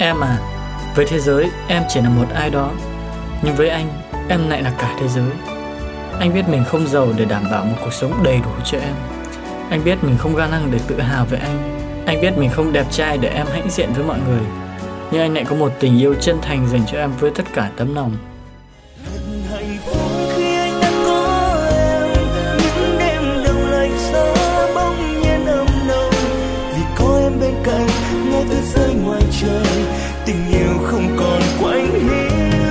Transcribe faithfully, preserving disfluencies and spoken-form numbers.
Em à, với thế giới em chỉ là một ai đó, nhưng với anh, em lại là cả thế giới. Anh biết mình không giàu để đảm bảo một cuộc sống đầy đủ cho em. Anh biết mình không ga lăng để tự hào về anh. Anh biết mình không đẹp trai để em hãnh diện với mọi người. Nhưng anh lại có một tình yêu chân thành dành cho em với tất cả tấm lòng. Hạnh phúc khi anh đã có em, những đêm đông lạnh giá bỗng nhiên ấm nồng. Vì có em bên cạnh, nghe tiếng rơi ngoài trời, tình yêu không còn quạnh hiu.